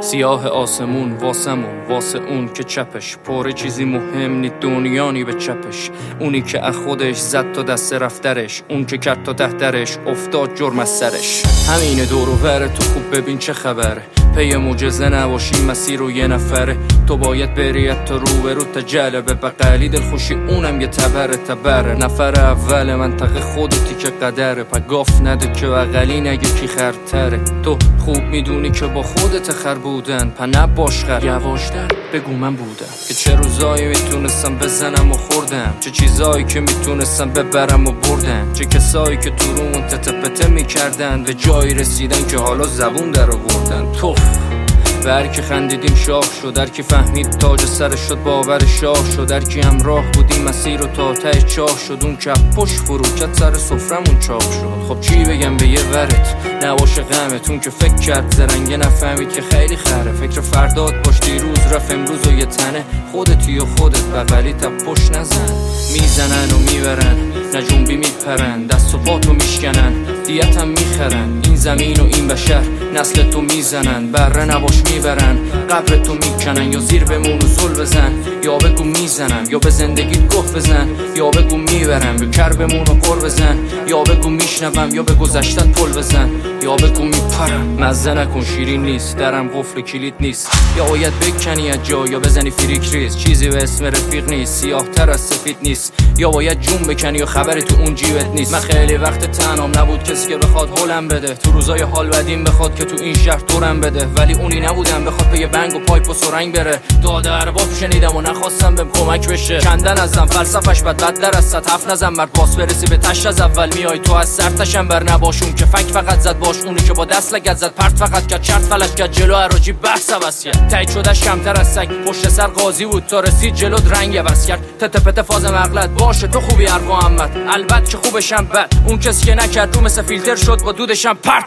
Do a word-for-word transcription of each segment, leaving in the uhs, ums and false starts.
سیاه آسمون واسمون واسه اون که چپش پاره چیزی مهم نی دنیانی به چپش، اونی که از خودش زد تا دست رفترش، اون که کرد تا تحترش افتاد جرم از سرش. همینه دور و بر تو خوب ببین چه خبره، پی معجزه نباشی مسیر رو یه نفره، تو باید بری تا روبرو تا جلبه بقلی دلخوشی اونم یه تبره تبره. نفر اول منطقه خودتی که قدره، پا گاف نده که بقلی نگه کی خرتره. تو خوب میدونی که با خودت خر بودن، پا نباش خر یواشتر بگو من بودم که چه روزایی میتونستم بزنم و خوردم، چه چیزایی که میتونستم ببرم و بردم، چه کسایی که تو رومون تتپته میکردن به جایی رسیدن که حالا زبون در آوردن. توف به هر کی خندیدیم شاخ شد، هر کی فهمید تاج سرش شد باور شاه شد، هر کی همراه بودیم مسیر رو تا ته چاه شد، اون که پشت فروکت سر سفرمون چاق شد. خب چی بگم به یه ورت نباشه غمتون که فکر کرد زرنگه نفهمید که خیلی خره، فکر فرداد باش دیروز رفت امروز و یه تنه، خودتی و خودت بغلی تا پشت نزن. میزنن و میبرن نجومبی میپرن، دست و پاتو میشکنن دیتم میخرن، این زمین و این بشر نسل تو میزنن، بره نباش میبرن قبر تو میکنن، یا زیر بمون و زل بزن یا بگو میزنم، یا به زندگیت گفت بزن یا بگو میبرم، به کر بمون و قر بزن یا بگو میشنوم، یا به گذشتت پل بزن یا بگو میپرم. مزه نکن شیرین نیست درم قفل کلید نیست، یا باید بکنی از جا یا بزنی فریک ریز، چیزی به اسم رفیق نیست سیاه تر از سفید نیست، یا باید جون بکنی یا خبری تو اون جیبت نیست. من خیلی وقت تنام نبود کسی که بخواد هولم بده، تو روزای حال بدیم بخواد که تو این شهر دورم بده، ولی اونی نبودم بخواد پی بنگ و پایپ و سرنگ بره. داده ارباب شنیدم و نخواستم بهم کمک بشه، کندن ازم فلسفش بد بد در از سطح نزن، مرد باس برسی به تشت از اول میای تو از سر تشنبر نباشون که فک فقط زد باش، اونی که با دست لگد زد پرت فقط کرد چرت فلش کرد جلو عراجی بحث عوض کرد، تایید شدش کمتر از سگ پشت سر قاضی بود تا رسید جلو رنگ عوض کرد، تته پته فاز مغلط باشه تو خوبی هر محمد، البته که خوبشم بد اون کسی که نکرد رو مثل فیلتر شد با دودشم پرت.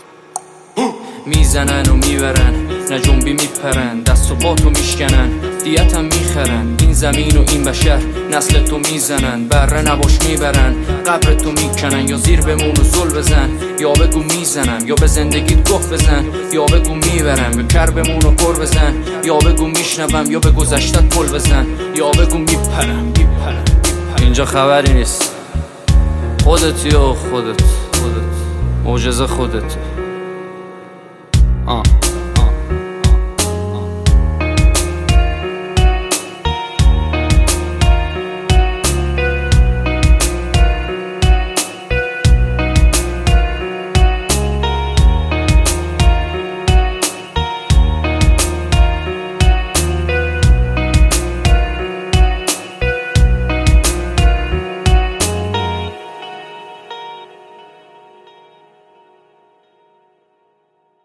میزنن و میبرن نجومبی میپرن، دست و پاتو میشکنن دیتم میخرن، این زمین و این بشر نسل تو میزنن، بره نباش میبرن قبر تو میکنن، یا زیر بمون و زل بزن یا بگو میزنم، یا به زندگیت گفت بزن یا بگو میبرم، به کر بمون و قر بزن یا بگو میشنوم، یا به گذشتت پل بزن یا بگو میپرم میپرم. اینجا خبری نیست، خودتی و خودت خودت معجزه خودت.